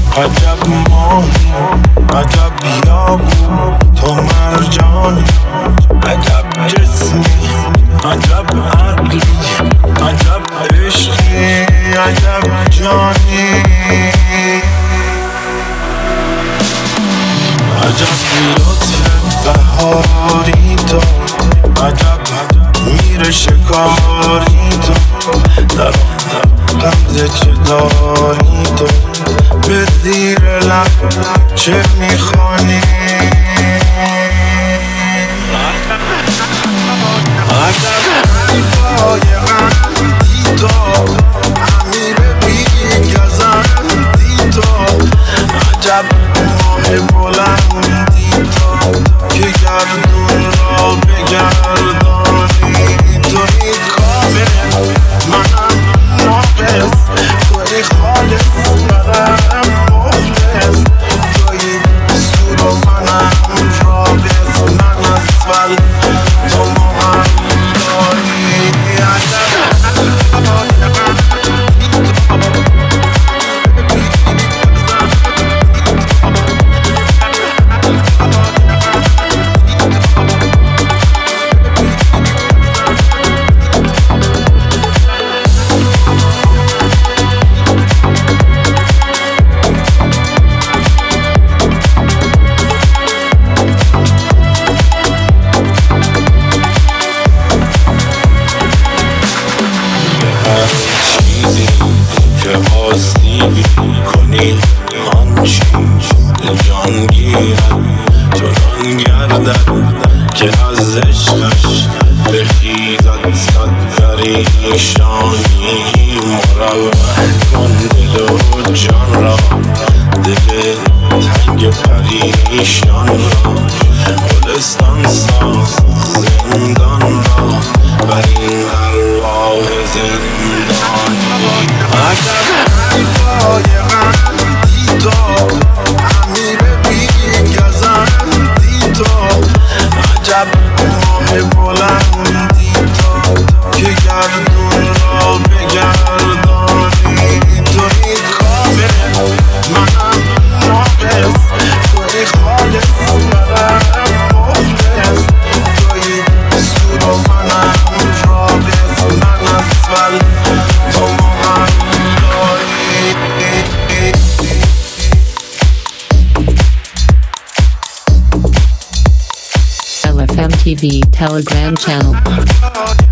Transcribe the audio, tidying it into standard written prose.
عجب ماهی عجب بیابون تو مرجانی عجب جسمی عجب عقلی عجب عشقی عجب جانی عجب لطف بهاری تو عجب میره شکاری تو در آن غمزه چه داری تو به زیر لب چه میخوانی عجب حریفای قندی تو امیر بیگزندی تو عجب ماه بلندی تو که گردون را بگردانی توی کامل منم ناقص توی خالص منم مخلص توی سور و منم رابط من اسفل تو مهندانی آسیبی کنی آن چیز جان گیرد چنان گردد که از عشقش بخیزد صد پریشانی مروح کن دل و جان را دل تنگ پریشان را گلستان ساز زندان را بر این ارواح زندانی عجب حریفای قندی تو امیر بیگزندی تو عجب ماه بلندی تو که گردون را بگردانی توی کامل منم ناقص توی خالص منم مخلص توی سور و منم رابط من اسفل تو LFMTV Telegram channel.